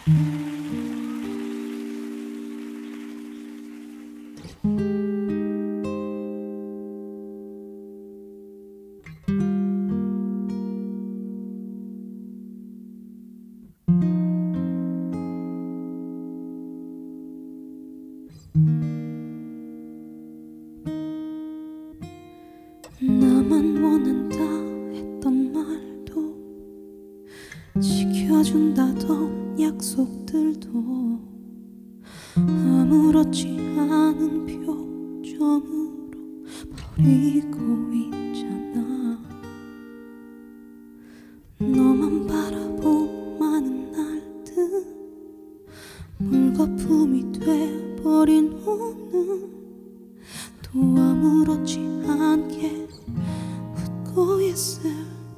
나만 원한다 했던 말도, 지켜준다던 약속들도 아무렇지 않은 표정으로 버리고 있잖아. 너만 바라본 많은 날들, 물거품이 돼버린 오늘, 또 아무렇지 않게 웃고 있을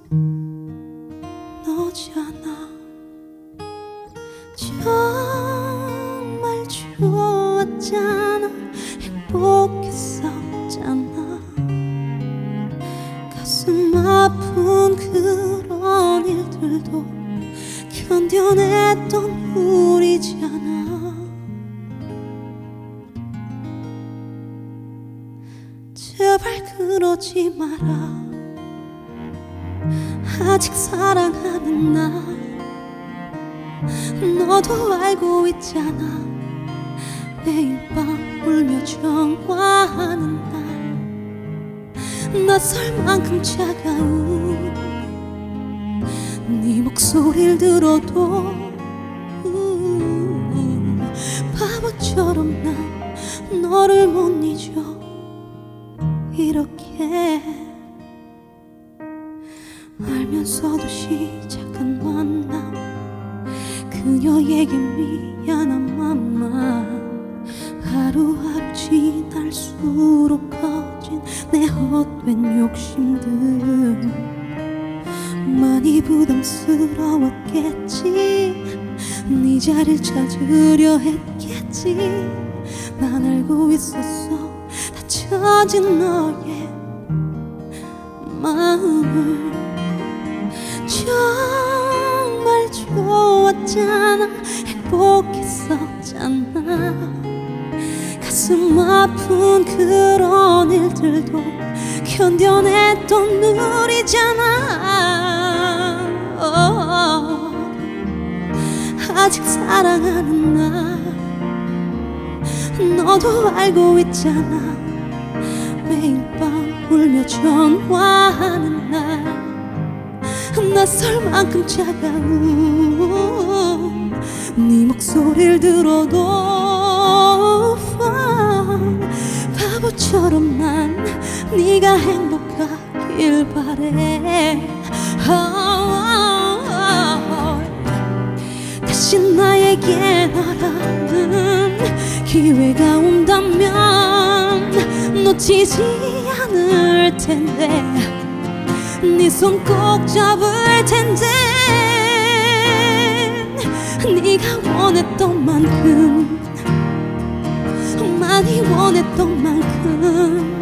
너잖아. 정말 좋았잖아. 행복했었잖아. 가슴 아픈 그런 일들도 견뎌냈던 우리잖아. 제발 그러지 마라. 아직 사랑하는 나, 너도 알고 있잖아. 매일 밤 울며 전화하는 날, 낯설 만큼 차가운 네 목소리를 들어도 바보처럼 난 너를 못 잊어. 이렇게 알면서도 시작한 만남, 그녀에게 미안한 맘만 하루하루 지날수록 커진 내 헛된 욕심들, 많이 부담스러웠겠지. 네 자리를 찾으려 했겠지. 난 알고 있었어, 젖은 너의 마음을. 정말 좋았잖아. 행복했었잖아. 가슴 아픈 그런 일들도 견뎌냈던 우리잖아. 아직 사랑하는 나, 너도 알고 있잖아. 매일 밤 울며 전화하는 날, 낯설 만큼 차가운 네 목소리를 들어도 바보처럼 난 네가 행복하길 바래. 다시 나에게 너라는 기회가 온다면 놓치지 않을 텐데, 네 손 꼭 잡을 텐데. 네가 원했던 만큼, 많이 원했던 만큼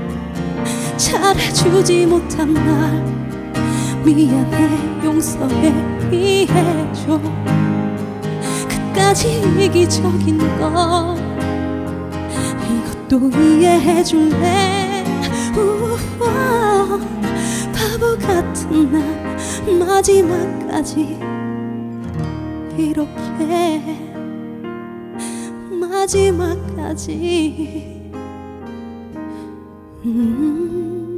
잘해주지 못한 날 미안해, 용서해, 이해해줘. 그까지 이기적인 거 이것도 이해해줄래. 바보 같은 날 마지막까지 이렇게, 마지막까지